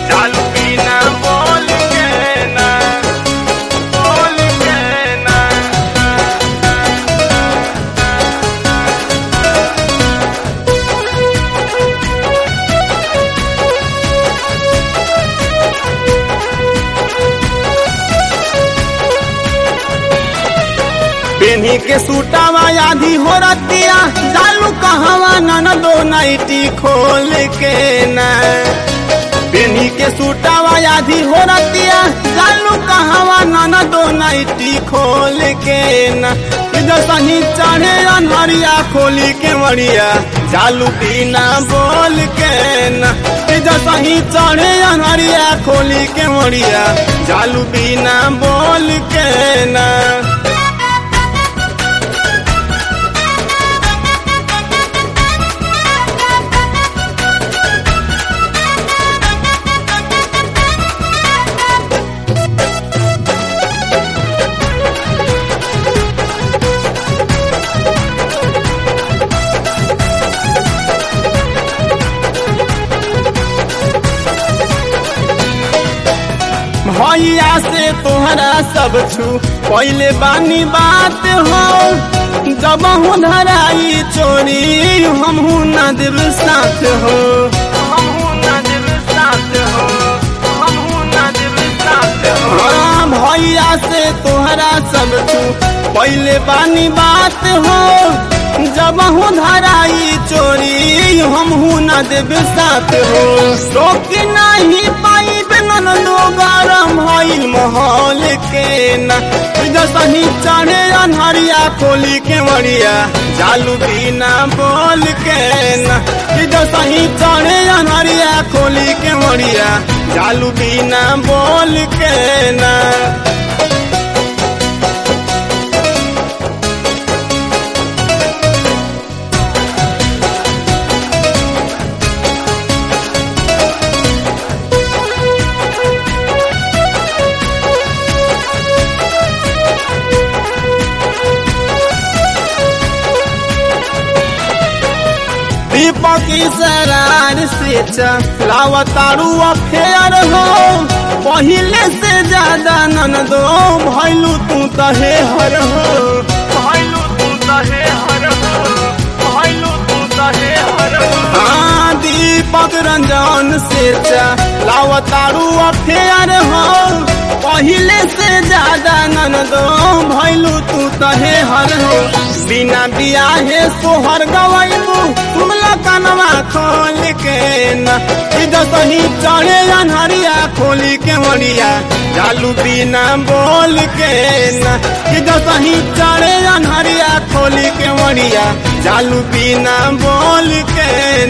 चालू बिना बोल के ना, बोल के ना। पेन्ही के सूटावा आधी हो रतिया चालू कहवा ननदो नाइटी खोल के ना। पेन्ही के सूटावा आधी हो रतिया चालू कहवा ननदो नाइटी खोल के ना। इधर सही चढ़े अनहरिया खोली के मरिया चालू बिना बोल के ना। इधर सही चढ़े अनहरिया खोली के मरिया चालू बिना बोल के ना। भैया से तोहरा सब छू पहले बानी बात हो। जब हूँ धराई चोरी हमहू न देव साथ हो, हमहू न देव साथ हो, हमहू न देव साथ हो। हाँ भैया से तोहरा सब छू पहले बानी बात हो। जब हूँ धराई चोरी हमहू न देव साथ हो। रोक नहीं पाई ननदो गरम भइल माहौल के ना। सही चढ़े अनहरिया खोली के मरिया चालू बिना बोल के ना। सही चढ़े अनहरिया खोली के मरिया चालू बिना बोल के ना। दीपक सरार से चलावतारू अफेयर हो। पहले से ज्यादा ननदो भैलू तू तहे हर हो, भैलू तू तहे हर हो, भैलू तू तहे हर हो। हाँ दीपक रंजन से चलावतारू अफेयर हो। पहले से ज्यादा ननदो भैलू तू तहे हर हो। बिना बियाहे सोहर गवैबू तुमला कनवा खोल के ना। इधर सही चढ़े अनहरिया खोली के मरिया चालू बिना बोल के ना। इधर सही चढ़े अनहरिया खोली के मरिया चालू बिना बोल के